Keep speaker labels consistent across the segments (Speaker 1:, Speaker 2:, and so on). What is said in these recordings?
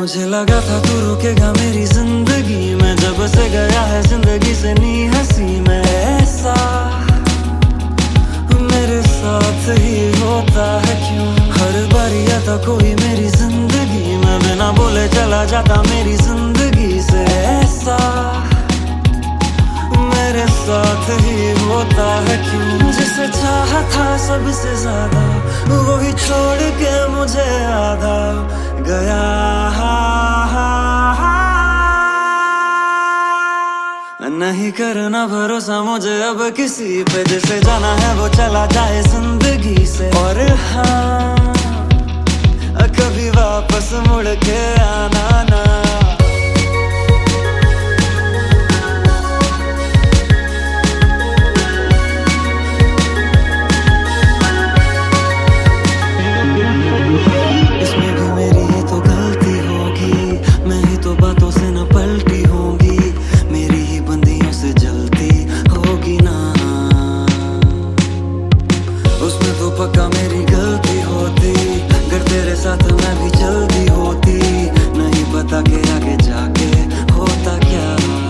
Speaker 1: मुझे लगा था तू रुकेगा मेरी जिंदगी में, जब से गया है जिंदगी से नी हंसी में। ऐसा मेरे साथ ही होता है क्यों, हर बार आता कोई मेरी जिंदगी में, बिना बोले चला जाता मेरी जिंदगी से। ऐसा मेरे साथ ही होता है क्यों, जिसे चाहा था सबसे ज्यादा वही छोड़ के मुझे आधा गया। नहीं करना भरोसा मुझे अब किसी पे, जिसे जाना है वो चला जाए जिंदगी से। और हाँ, कभी वापस मुड़ के आना ना। इसमें भी मेरी ही तो गलती होगी, मैं ही तो बातों से न पलटी होंगी, मेरी ही बंदियों से जलती होगी ना। उसमें तो पक्का मेरी गलती होती, अगर तेरे साथ मैं भी जल्दी होती। नहीं पता के आगे जाके होता क्या,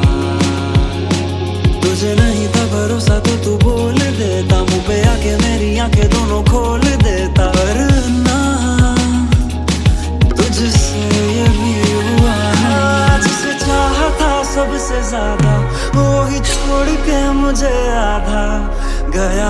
Speaker 1: तुझे नहीं था भरोसा तो तू बोल देता, मुंह पे आके मेरी आंखें दोनों खोल देता। वरना तुझसे ये भी हुआ है, जिसे चाहा था सबसे ज्यादा वही छोड़ के मुझे आधा गया।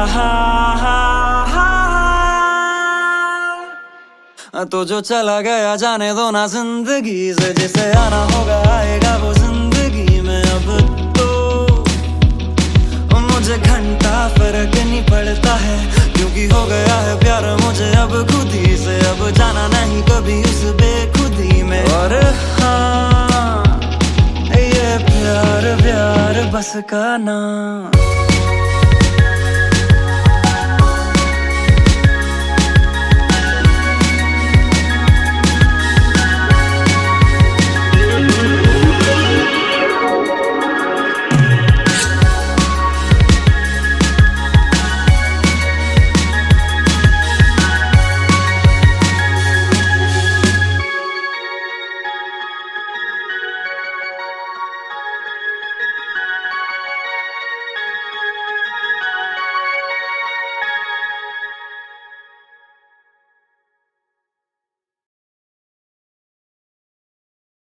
Speaker 1: तो जो चला गया जाने दो ना जिंदगी से, जिसे आना होगा आएगा वो जिंदगी में। अब तो मुझे घंटा फर्क नहीं पड़ता है, क्योंकि हो गया है प्यार मुझे अब खुद ही से। अब जाना नहीं कभी उस बेखुदी में। और हाँ, ये प्यार प्यार बस का नाम।